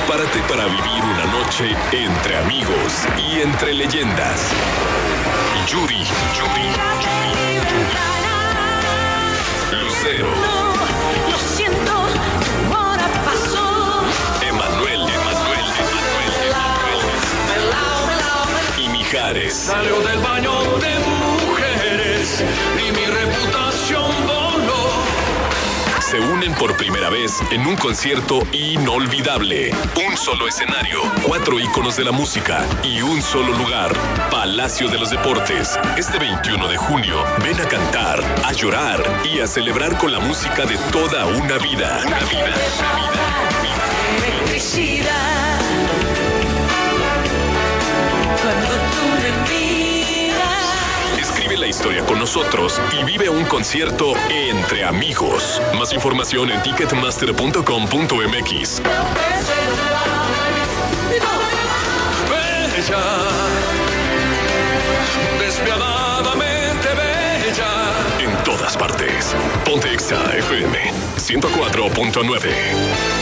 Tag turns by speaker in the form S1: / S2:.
S1: Prepárate para vivir una noche entre amigos y entre leyendas. Yuri. Lucero.
S2: No, lo siento, ahora pasó.
S1: Emanuel. Y Mijares.
S3: Salió del baño de mujeres y mi reputación voló.
S1: Se unen por primera vez en un concierto inolvidable. Un solo escenario, 4 íconos de la música y un solo lugar. Palacio de los Deportes. Este 21 de junio, ven a cantar, a llorar y a celebrar con la música de toda una vida.
S2: Electricidad. Cuando tú me miras.
S1: Escribe la historia con nosotros y vive un concierto entre amigos. Más información en ticketmaster.com.mx.
S3: Bella, despiadadamente bella.
S1: En todas partes. Ponte Exa FM 104.9.